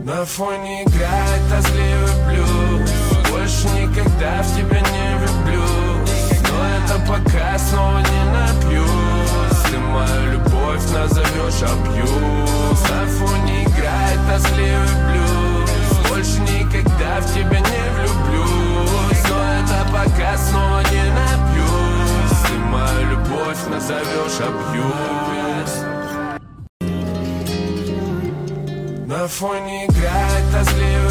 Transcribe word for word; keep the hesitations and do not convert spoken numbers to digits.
На фоне играет тоскливый блюз. Больше никогда в тебя не влюблюсь. Но это пока снова не напьюсь. Ты мою любовь назовешь абьюз. На фоне играет тоскливый блюз. Больше никогда в тебя не влюблюсь. Но это пока снова не напьюсь. Ты мою любовь назовешь абьюз. На фоне играет тоскливый